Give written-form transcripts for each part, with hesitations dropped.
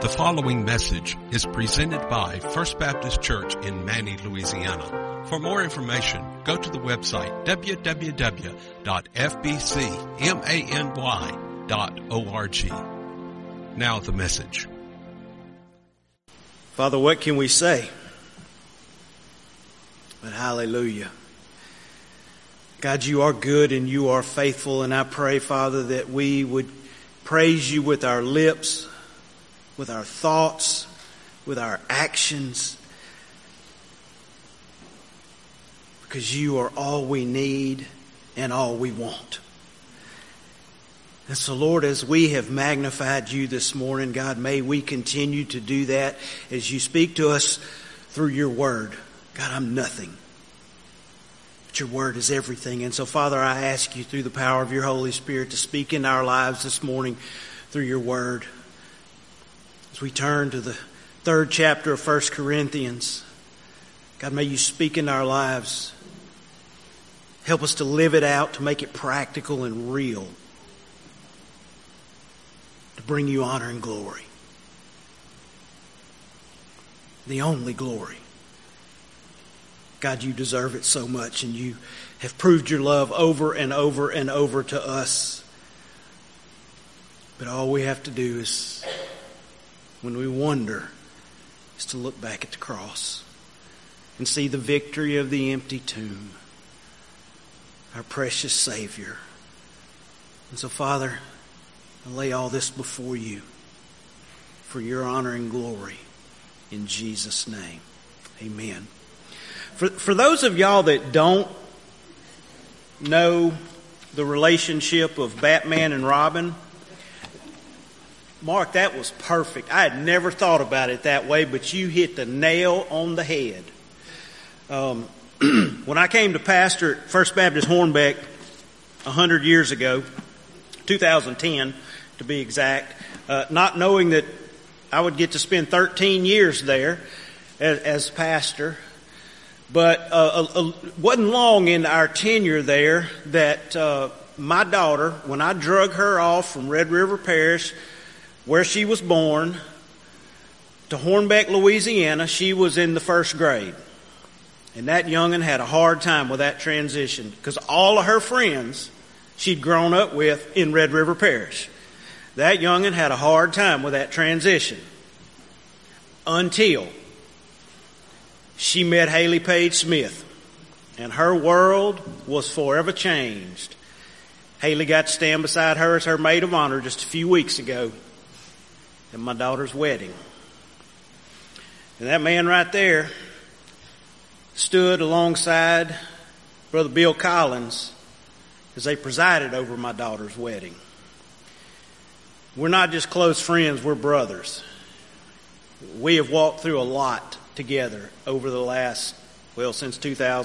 The following message is presented by First Baptist Church in Many, Louisiana. For more information, go to the website www.fbcmany.org. Now the message. Father, what can we say? But hallelujah. God, you are good and you are faithful, and I pray, Father, that we would praise you with our lips, with our thoughts, with our actions, because you are all we need and all we want. And so, Lord, as we have magnified you this morning, God, may we continue to do that as you speak to us through your word. God, I'm nothing, but your word is everything. And so, Father, I ask you through the power of your Holy Spirit to speak in our lives this morning through your word. As we turn to the 3rd chapter of 1 Corinthians, God, may you speak in our lives. Help us to live it out, to make it practical and real, to bring you honor and glory. The only glory. God, you deserve it so much, and you have proved your love over and over and over to us. But all we have to do is, when we wonder, is to look back at the cross and see the victory of the empty tomb, our precious Savior. And so, Father, I lay all this before you for your honor and glory in Jesus' name. Amen. For those of y'all that don't know the relationship of Batman and Robin, Mark, that was perfect. I had never thought about it that way, but you hit the nail on the head. When I came to pastor at First Baptist Hornbeck 100 years ago, 2010 to be exact, not knowing that I would get to spend 13 years there as pastor, but wasn't long in our tenure there that my daughter, when I drug her off from Red River Parish, where she was born, to Hornbeck, Louisiana, she was in the 1st grade. And that young'un had a hard time with that transition because all of her friends she'd grown up with in Red River Parish. That young'un had a hard time with that transition until she met Haley Page Smith, and her world was forever changed. Haley got to stand beside her as her maid of honor just a few weeks ago at my daughter's wedding. And that man right there stood alongside Brother Bill Collins as they presided over my daughter's wedding. We're not just close friends, we're brothers. We have walked through a lot together over the last, since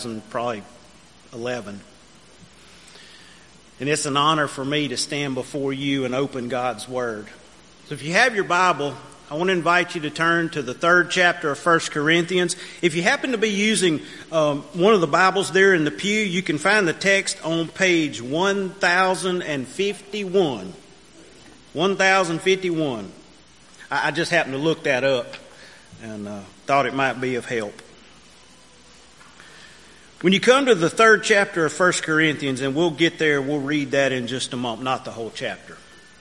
2011. And it's an honor for me to stand before you and open God's Word. So if you have your Bible, I want to invite you to turn to the 3rd chapter of 1 Corinthians. If you happen to be using one of the Bibles there in the pew, you can find the text on page 1051. 1051. I just happened to look that up and thought it might be of help. When you come to the 3rd chapter of 1 Corinthians, and we'll get there, we'll read that in just a moment, not the whole chapter.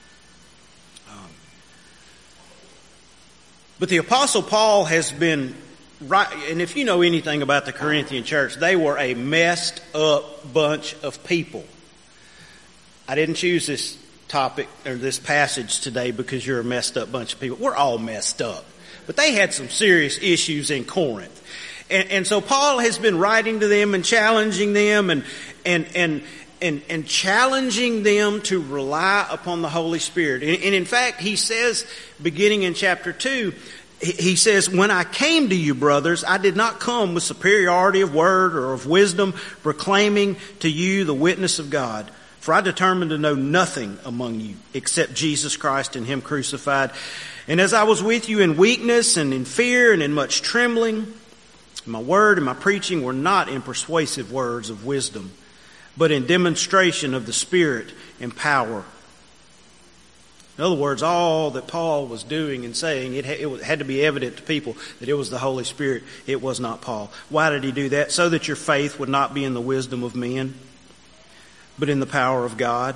But the Apostle Paul has been, and if you know anything about the Corinthian church, they were a messed up bunch of people. I didn't choose this topic or this passage today because you're a messed up bunch of people. We're all messed up. But they had some serious issues in Corinth. And so Paul has been writing to them and challenging them and challenging them to rely upon the Holy Spirit. And in fact, he says, beginning in chapter 2, he says, when I came to you, brothers, I did not come with superiority of word or of wisdom, proclaiming to you the witness of God. For I determined to know nothing among you except Jesus Christ and Him crucified. And as I was with you in weakness and in fear and in much trembling, my word and my preaching were not in persuasive words of wisdom, but in demonstration of the Spirit and power, In other words, all that Paul was doing and saying, it had to be evident to people that it was the Holy Spirit. It was not Paul. Why did he do that? So that your faith would not be in the wisdom of men, but in the power of God.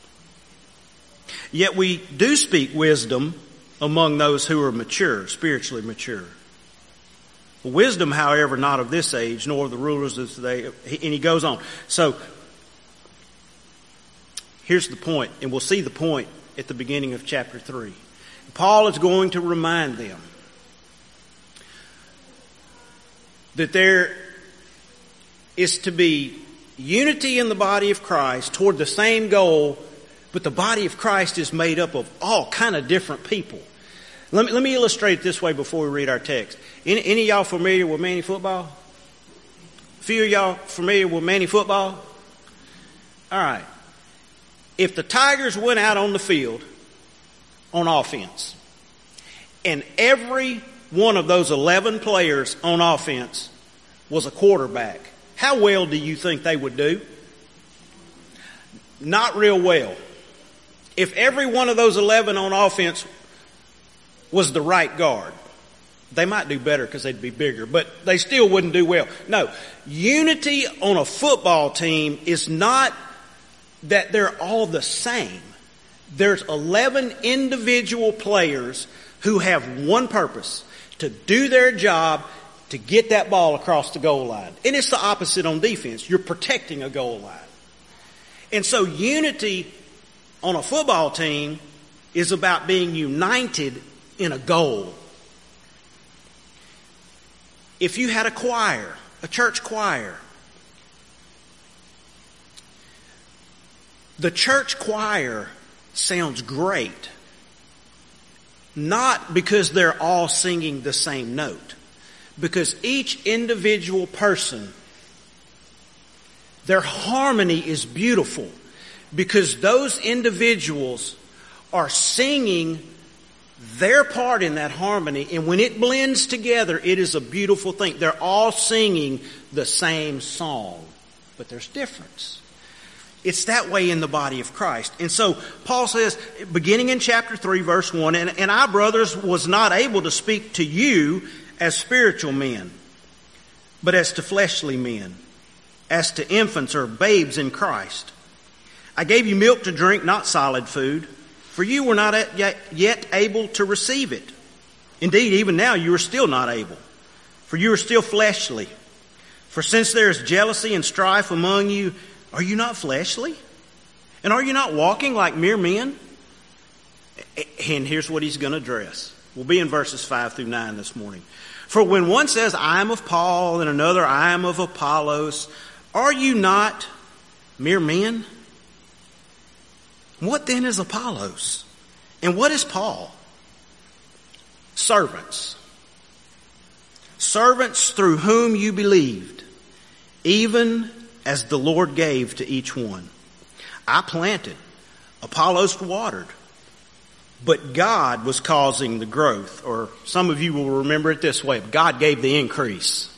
Yet we do speak wisdom among those who are mature, spiritually mature. Wisdom, however, not of this age, nor of the rulers of today. And he goes on. So, here's the point, and we'll see the point at the beginning of chapter 3. Paul is going to remind them that there is to be unity in the body of Christ toward the same goal, but the body of Christ is made up of all kind of different people. Let me illustrate it this way before we read our text. Any of y'all familiar with Manny football? A few of y'all familiar with Manny football? All right. If the Tigers went out on the field on offense, and every one of those 11 players on offense was a quarterback, how well do you think they would do? Not real well. If every one of those 11 on offense was the right guard, they might do better because they'd be bigger, but they still wouldn't do well. No, unity on a football team is not that they're all the same. There's 11 individual players who have one purpose: to do their job, to get that ball across the goal line. And it's the opposite on defense. You're protecting a goal line. And so unity on a football team is about being united in a goal. If you had a choir, a church choir, the church choir sounds great, not because they're all singing the same note, because each individual person, their harmony is beautiful, because those individuals are singing their part in that harmony, and when it blends together, it is a beautiful thing. They're all singing the same song, but there's difference. It's that way in the body of Christ. And so Paul says, beginning in chapter 3, verse 1, and I, brothers, was not able to speak to you as spiritual men, but as to fleshly men, as to infants or babes in Christ. I gave you milk to drink, not solid food, for you were not yet able to receive it. Indeed, even now you are still not able, for you are still fleshly. For since there is jealousy and strife among you, are you not fleshly? And are you not walking like mere men? And here's what he's going to address. We'll be in verses 5 through 9 this morning. For when one says, I am of Paul, and another, I am of Apollos, are you not mere men? What then is Apollos? And what is Paul? Servants. Servants through whom you believed, even as the Lord gave to each one. I planted, Apollos watered, but God was causing the growth. Or some of you will remember it this way: God gave the increase.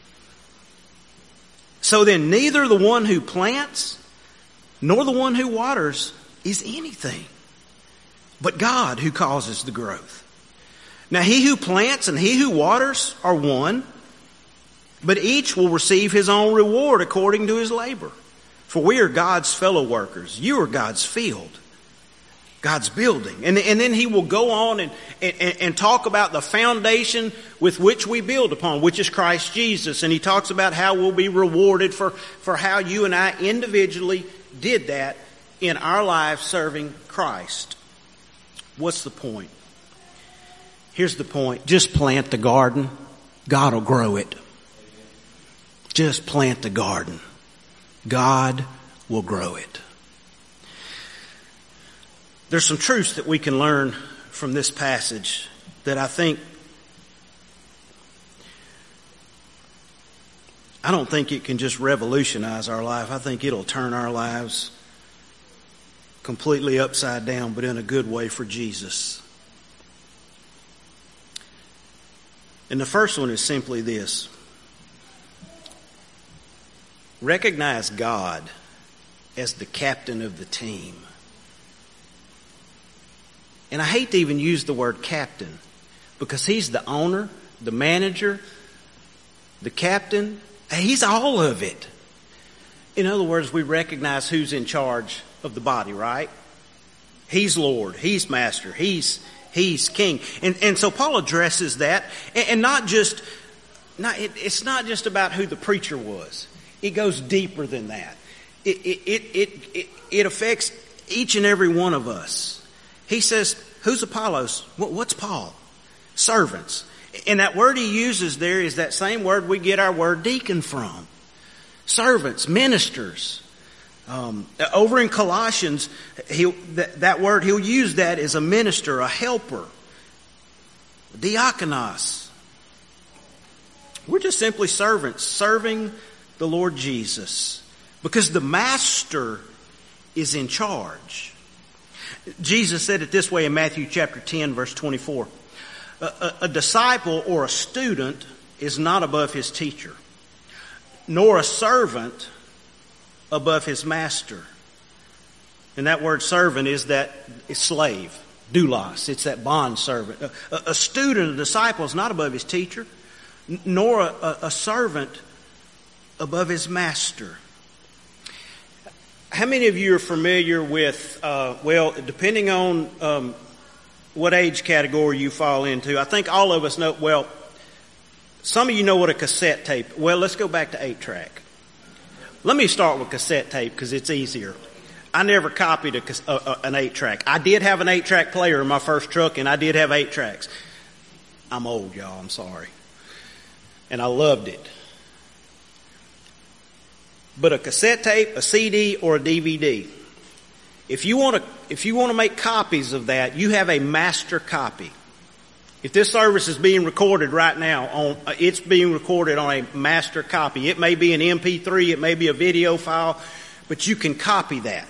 So then neither the one who plants nor the one who waters is anything, but God who causes the growth. Now he who plants and he who waters are one, but each will receive his own reward according to his labor. For we are God's fellow workers. You are God's field, God's building. And then he will go on and talk about the foundation with which we build upon, which is Christ Jesus. And he talks about how we'll be rewarded for how you and I individually did that in our lives serving Christ. What's the point? Here's the point. Just plant the garden. God will grow it. Just plant the garden. God will grow it. There's some truths that we can learn from this passage that I don't think it can just revolutionize our life. I think it'll turn our lives completely upside down, but in a good way for Jesus. And the first one is simply this: recognize God as the captain of the team. And I hate to even use the word captain, because he's the owner, the manager, the captain. He's all of it. In other words, we recognize who's in charge of the body, right? He's Lord. He's Master. He's King. And so Paul addresses that, and it's not just about who the preacher was. It goes deeper than that. It affects each and every one of us. He says, who's Apollos? What's Paul? Servants. And that word he uses there is that same word we get our word deacon from. Servants, ministers. Over in Colossians, that word, he'll use that as a minister, a helper. Diakonos. We're just simply servants, serving the Lord Jesus. Because the Master is in charge. Jesus said it this way in Matthew chapter 10, verse 24. A disciple or a student is not above his teacher, nor a servant above his master. And that word servant is slave, doulos. It's that bond servant. A student, a disciple is not above his teacher, nor a servant above his master. How many of you are familiar with, depending on what age category you fall into, I think all of us know, some of you know what a cassette tape, let's go back to 8-track. Let me start with cassette tape because it's easier. I never copied an 8-track. I did have an 8-track player in my first truck, and I did have 8 tracks. I'm old, y'all, I'm sorry. And I loved it. But a cassette tape, a CD, or a DVD, if you want to make copies of that, you have a master copy. If this service is being recorded right now, it's being recorded on a master copy. It may be an MP3, it may be a video file, but you can copy that.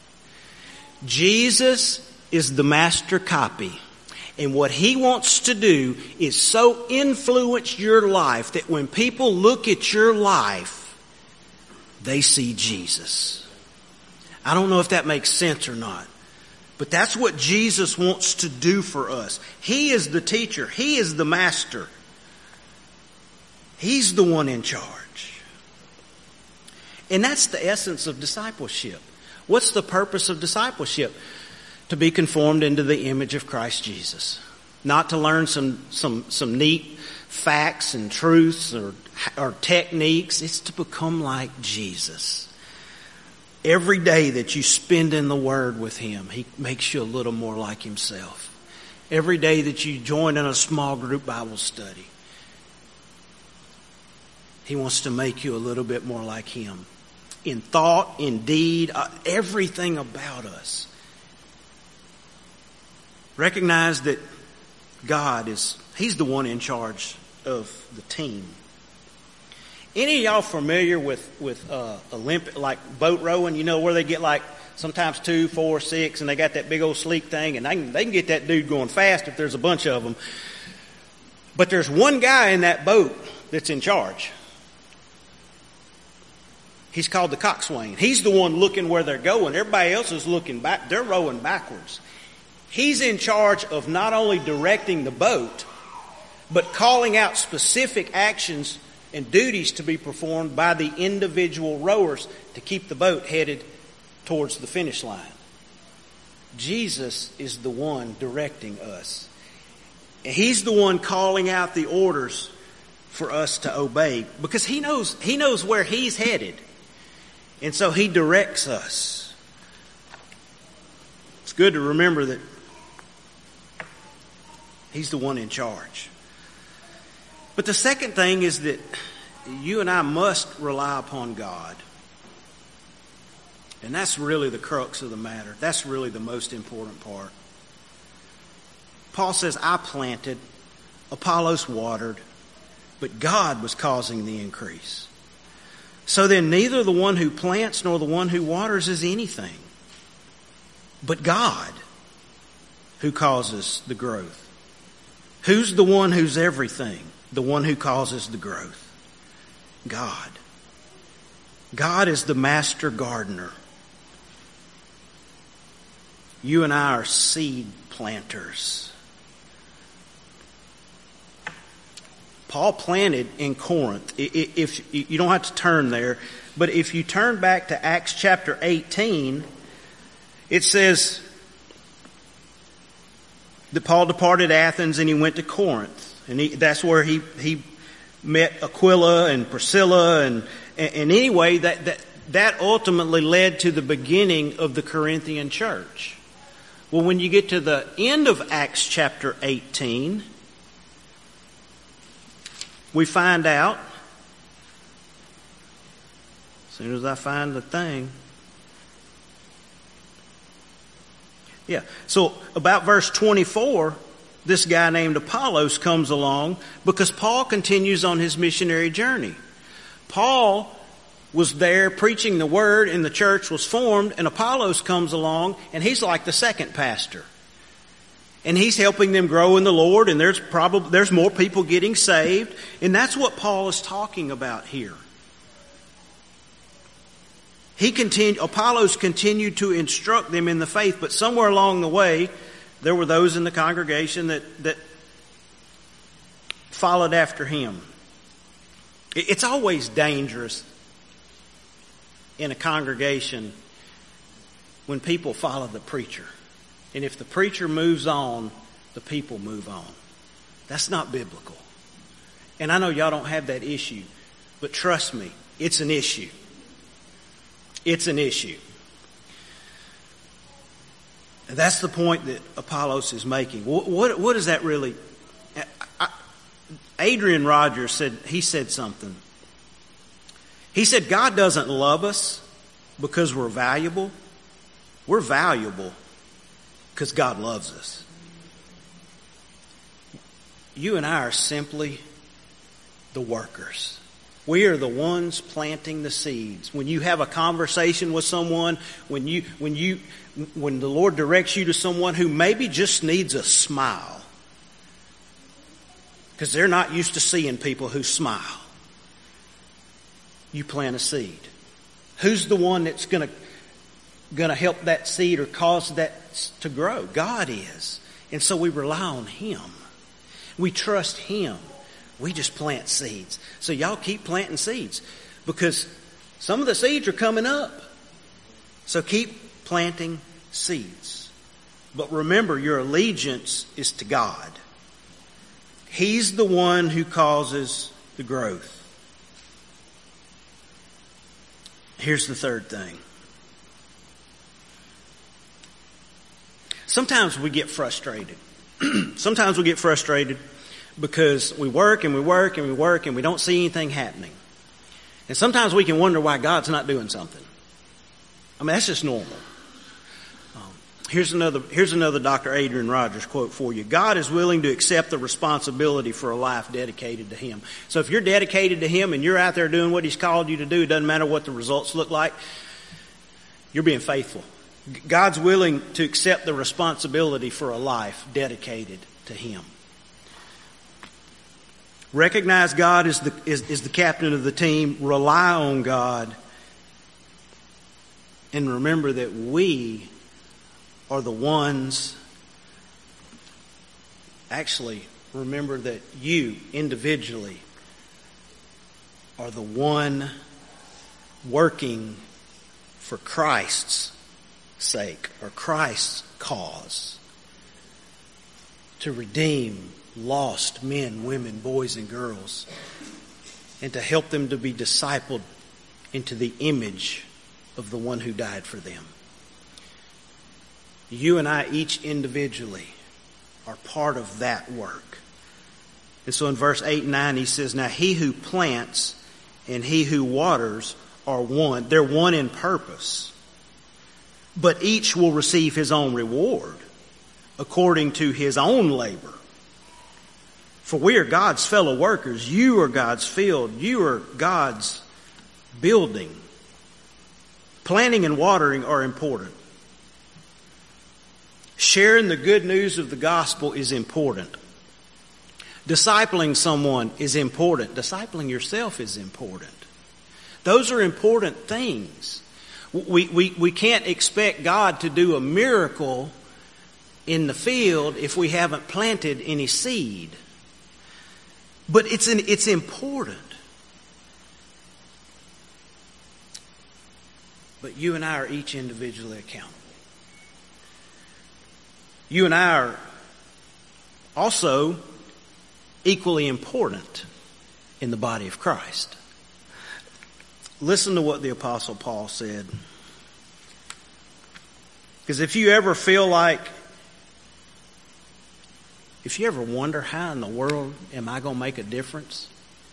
Jesus is the master copy. And what he wants to do is so influence your life that when people look at your life, they see Jesus. I don't know if that makes sense or not. But that's what Jesus wants to do for us. He is the teacher. He is the master. He's the one in charge. And that's the essence of discipleship. What's the purpose of discipleship? To be conformed into the image of Christ Jesus. Not to learn some neat facts and truths or techniques. It's to become like Jesus. Every day that you spend in the Word with Him, He makes you a little more like Himself. Every day that you join in a small group Bible study, He wants to make you a little bit more like Him. In thought, in deed, everything about us. Recognize that God He's the one in charge of the team. Any of y'all familiar with Olympic, like boat rowing? You know, where they get like sometimes 2, 4, 6, and they got that big old sleek thing, and they can get that dude going fast if there's a bunch of them. But there's one guy in that boat that's in charge. He's called the coxswain. He's the one looking where they're going. Everybody else is looking back. They're rowing backwards. He's in charge of not only directing the boat, but calling out specific actions and duties to be performed by the individual rowers to keep the boat headed towards the finish line. Jesus is the one directing us. And He's the one calling out the orders for us to obey, because He knows where He's headed. And so He directs us. It's good to remember that He's the one in charge. But the second thing is that you and I must rely upon God. And that's really the crux of the matter. That's really the most important part. Paul says, I planted, Apollos watered, but God was causing the increase. So then neither the one who plants nor the one who waters is anything, but God who causes the growth. Who's the one who's everything? The one who causes the growth. God. God is the master gardener. You and I are seed planters. Paul planted in Corinth. If you don't have to turn there, but if you turn back to Acts chapter 18, it says that Paul departed Athens and he went to Corinth. And that's where he met Aquila and Priscilla. And anyway, that ultimately led to the beginning of the Corinthian church. Well, when you get to the end of Acts chapter 18, we find out, as soon as I find the thing. Yeah, so about verse 24, this guy named Apollos comes along because Paul continues on his missionary journey. Paul was there preaching the word and the church was formed, and Apollos comes along and he's like the second pastor. And he's helping them grow in the Lord, and there's more people getting saved, and that's what Paul is talking about here. Apollos continued to instruct them in the faith, but somewhere along the way, there were those in the congregation that followed after him. It's always dangerous in a congregation when people follow the preacher. And if the preacher moves on, the people move on. That's not biblical. And I know y'all don't have that issue, but trust me, it's an issue. It's an issue. And that's the point that Apollos is making. What is that really? Adrian Rogers said something. He said, God doesn't love us because we're valuable. We're valuable because God loves us. You and I are simply the workers. We are the ones planting the seeds. When you have a conversation with someone, when the Lord directs you to someone who maybe just needs a smile, because they're not used to seeing people who smile, you plant a seed. Who's the one that's going to help that seed or cause that to grow? God is. And so we rely on Him. We trust Him. We just plant seeds. So y'all keep planting seeds, because some of the seeds are coming up. So keep planting seeds. But remember, your allegiance is to God. He's the one who causes the growth. Here's the third thing. Sometimes we get frustrated. Sometimes we get frustrated because we work and we work and we work and we don't see anything happening. And sometimes we can wonder why God's not doing something. I mean, that's just normal. Here's another Dr. Adrian Rogers quote for you. God is willing to accept the responsibility for a life dedicated to Him. So if you're dedicated to Him and you're out there doing what He's called you to do, it doesn't matter what the results look like, you're being faithful. God's willing to accept the responsibility for a life dedicated to Him. Recognize God is the captain of the team. Rely on God. And remember that we are the ones. Actually, remember that you individually are the one working for Christ's sake or Christ's cause to redeem lost men, women, boys, and girls, and to help them to be discipled into the image of the one who died for them. You and I, each individually, are part of that work. And so in verse 8 and 9, he says, now he who plants and he who waters are one. They're one in purpose. But each will receive his own reward according to his own labor. For we are God's fellow workers. You are God's field. You are God's building. Planting and watering are important. Sharing the good news of the gospel is important. Discipling someone is important. Discipling yourself is important. Those are important things. We can't expect God to do a miracle in the field if we haven't planted any seed. But it's important. But you and I are each individually accountable. You and I are also equally important in the body of Christ. Listen to what the Apostle Paul said. Because if you ever wonder how in the world am I going to make a difference?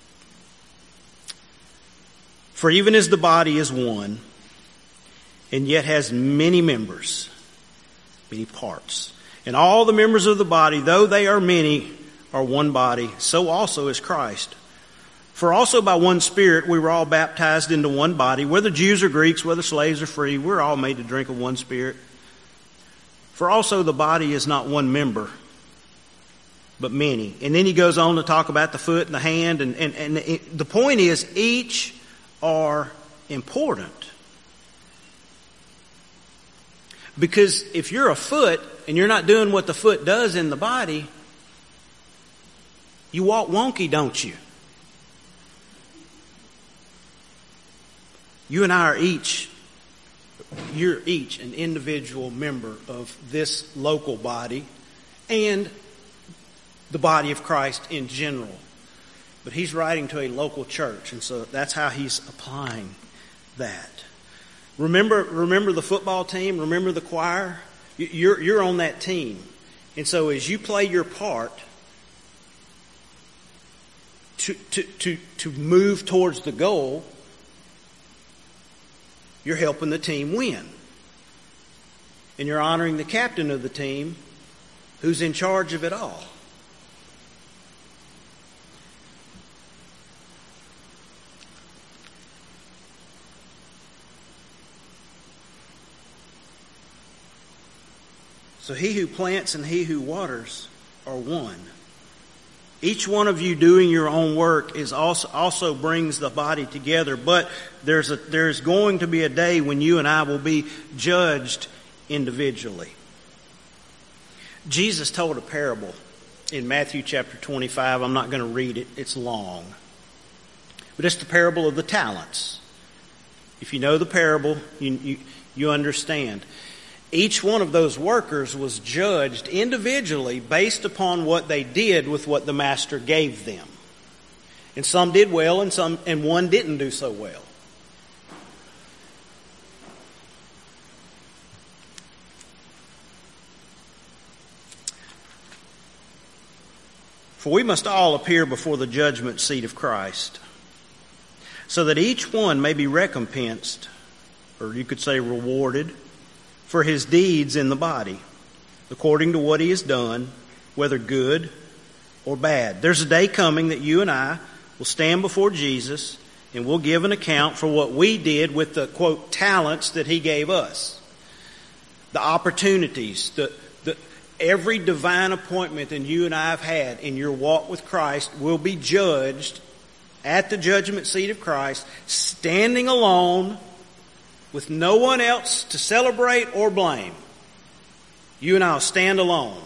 For even as the body is one, and yet has many members, many parts, and all the members of the body, though they are many, are one body, so also is Christ. For also by one Spirit we were all baptized into one body, whether Jews or Greeks, whether slaves or free, we're all made to drink of one Spirit. For also the body is not one member, but many. And then he goes on to talk about the foot and the hand, and the point is each are important. Because if you're a foot and you're not doing what the foot does in the body, you walk wonky, don't you? You and I are you're each an individual member of this local body and the body of Christ in general. But he's writing to a local church, and so that's how he's applying that. Remember the football team? Remember the choir? You're on that team. And so as you play your part to move towards the goal, you're helping the team win. And you're honoring the captain of the team who's in charge of it all. So he who plants and he who waters are one. Each one of you doing your own work is also brings the body together. But there's going to be a day when you and I will be judged individually. Jesus told a parable in Matthew chapter 25. I'm not going to read it. It's long. But it's the parable of the talents. If you know the parable, you understand. Each one of those workers was judged individually based upon what they did with what the master gave them. And some did well and one didn't do so well. For we must all appear before the judgment seat of Christ, so that each one may be recompensed, or you could say rewarded, for his deeds in the body, according to what he has done, whether good or bad. There's a day coming that you and I will stand before Jesus and we'll give an account for what we did with the, quote, talents that he gave us. The opportunities, every divine appointment that you and I have had in your walk with Christ will be judged at the judgment seat of Christ, standing alone with no one else to celebrate or blame. You and I will stand alone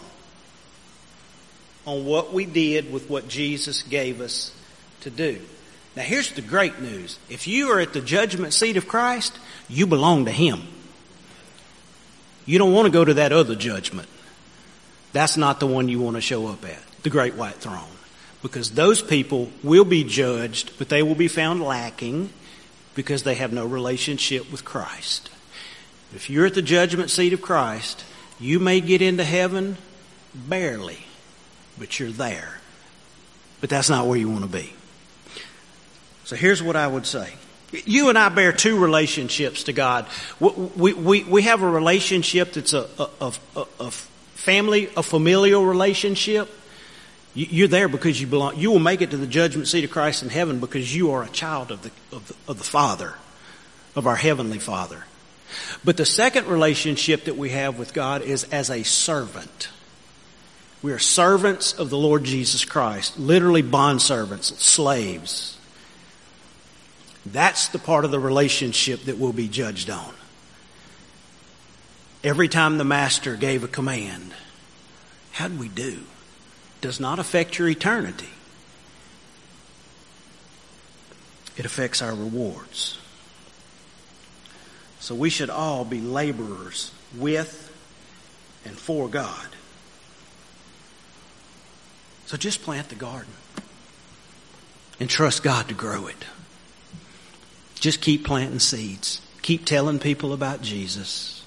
on what we did with what Jesus gave us to do. Now here's the great news. If you are at the judgment seat of Christ, you belong to him. You don't want to go to that other judgment. That's not the one you want to show up at, the great white throne. Because those people will be judged, but they will be found lacking because they have no relationship with Christ. If you're at the judgment seat of Christ, you may get into heaven barely, but you're there. But that's not where you want to be. So here's what I would say. You and I bear two relationships to God. We have a relationship that's a family, a familial relationship. You're there because you belong. You will make it to the judgment seat of Christ in heaven because you are a child of the Father, of our Heavenly Father. But the second relationship that we have with God is as a servant. We are servants of the Lord Jesus Christ, literally bondservants, slaves. That's the part of the relationship that we'll be judged on. Every time the master gave a command, How'd we do? Does not affect your eternity. It affects our rewards. So we should all be laborers with and for God. So just plant the garden and trust God to grow it. Just keep planting seeds. Keep telling people about Jesus.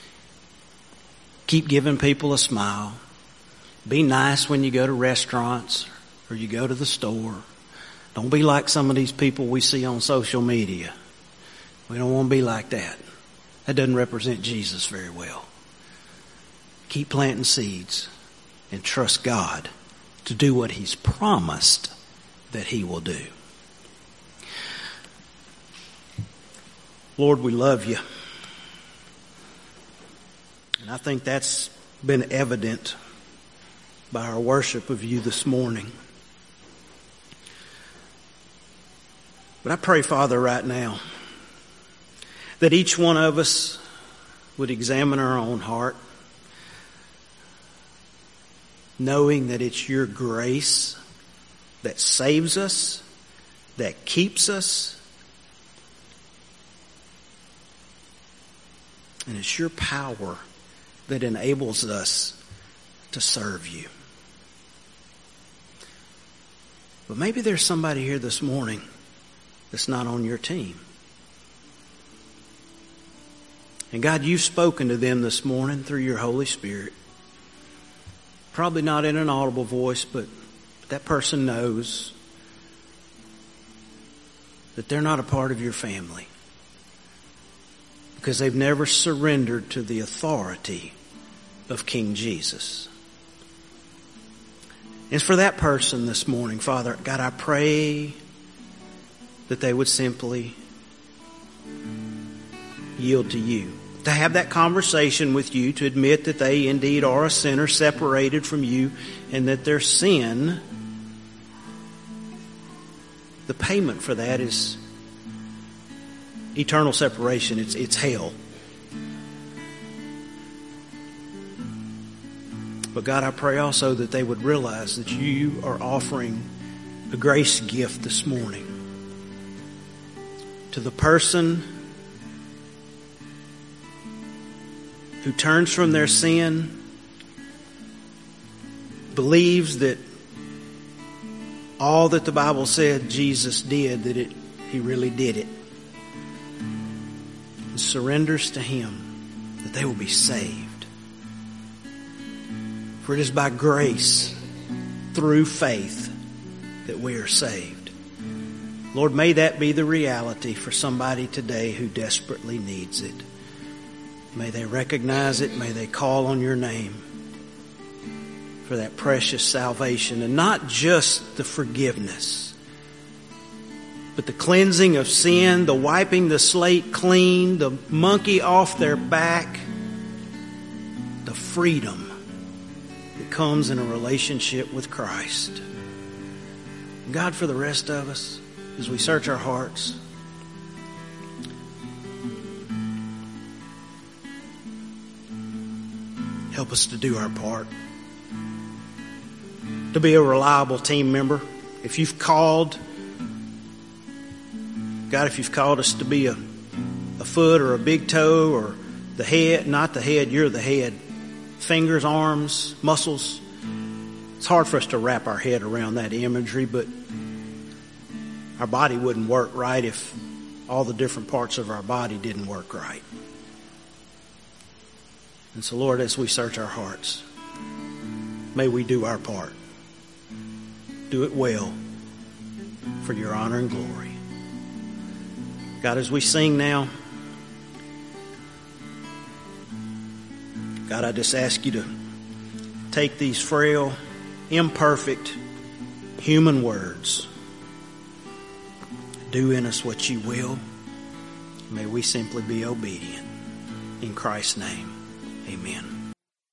Keep giving people a smile. Be nice when you go to restaurants or you go to the store. Don't be like some of these people we see on social media. We don't want to be like that. That doesn't represent Jesus very well. Keep planting seeds and trust God to do what He's promised that He will do. Lord, we love You. And I think that's been evident by our worship of You this morning. But I pray, Father, right now, that each one of us would examine our own heart, knowing that it's Your grace that saves us, that keeps us, and it's Your power that enables us to serve You. But maybe there's somebody here this morning that's not on Your team. And God, You've spoken to them this morning through Your Holy Spirit. Probably not in an audible voice, but that person knows that they're not a part of Your family because they've never surrendered to the authority of King Jesus. And for that person this morning, Father, God, I pray that they would simply yield to You, to have that conversation with You, to admit that they indeed are a sinner separated from You, and that their sin, the payment for that is eternal separation. It's hell. But God, I pray also that they would realize that You are offering a grace gift this morning to the person who turns from their sin, believes that all that the Bible said Jesus did, that He really did it, and surrenders to Him, that they will be saved. For it is by grace, through faith, that we are saved. Lord, may that be the reality for somebody today who desperately needs it. May they recognize it. May they call on Your name for that precious salvation. And not just the forgiveness, but the cleansing of sin, the wiping the slate clean, the monkey off their back, the freedom that comes in a relationship with Christ. And God, for the rest of us, as we search our hearts, help us to do our part, to be a reliable team member. If You've called, God, if You've called us to be a foot or a big toe or the head, not the head, You're the head. Fingers, arms, muscles. It's hard for us to wrap our head around that imagery, but our body wouldn't work right if all the different parts of our body didn't work right. And so, Lord, as we search our hearts, may we do our part. Do it well for Your honor and glory. God, as we sing now, God, I just ask You to take these frail, imperfect, human words. Do in us what You will. May we simply be obedient. In Christ's name, amen.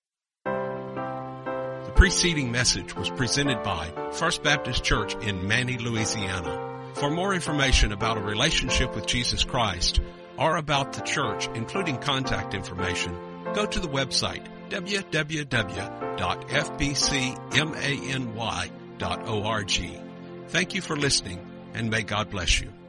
The preceding message was presented by First Baptist Church in Manny, Louisiana. For more information about a relationship with Jesus Christ or about the church, including contact information, go to the website www.fbcmany.org. Thank you for listening, and may God bless you.